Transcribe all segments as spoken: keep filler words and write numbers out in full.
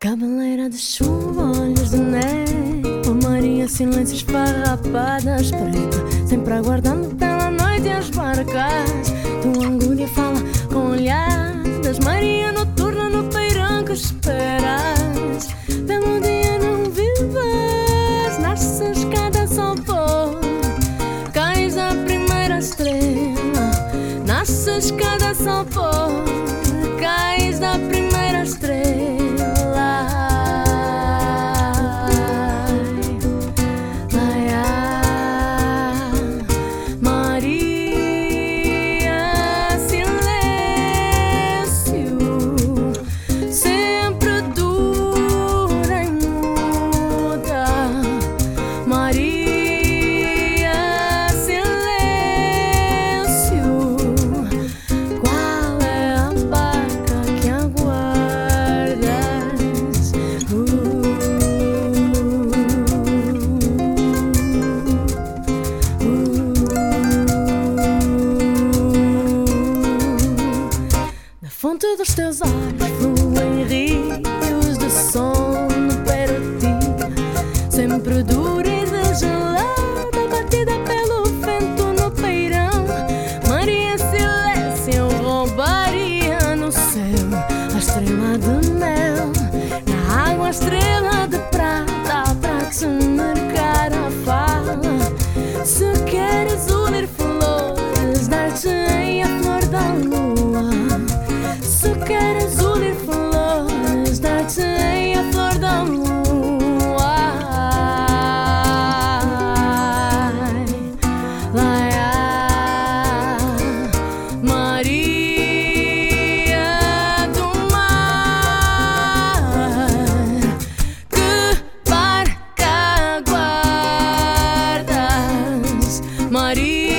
Cabeleira de chuva, olhos de neve, Maria, silêncio, esfarrapadas, preta, sempre aguardando pela noite as barcas. Tua angústia fala com olhadas, Maria noturna no peirão que esperas. Pelo dia não vives, nasces cada sol pôr, cais a primeira estrela. Nasces cada sol pôr, cais da primeira estrela. Fonte dos teus olhos fluem rios de sono para ti, sempre dura e gelada, batida pelo vento no peirão. Maria, silêncio, eu roubaria no céu a estrela de mel, na água a estrela de prata, para te marcar a fala. Se queres unir flores, dar-te a flor da lua. Se queres unir flores, dar-te a flor da lua. Maria do mar, que barca guardas? Maria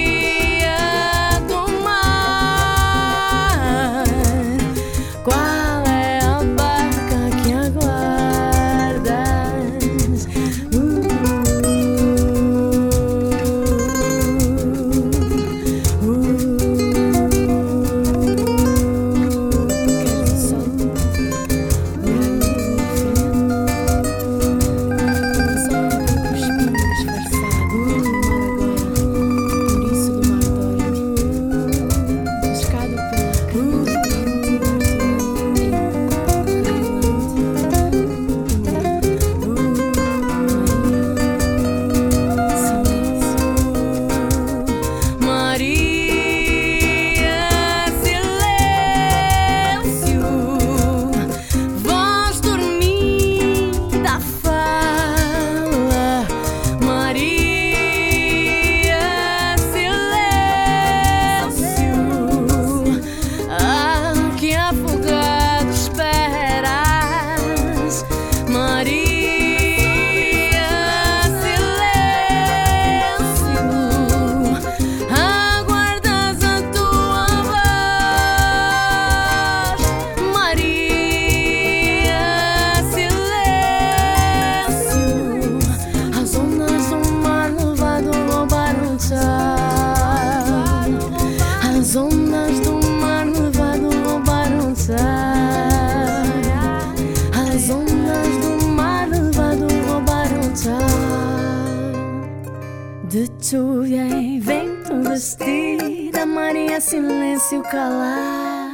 as ondas do mar levado roubaram-te. As ondas do mar levado roubaram-te. De chuva e vento vestida, Maria, silêncio calar.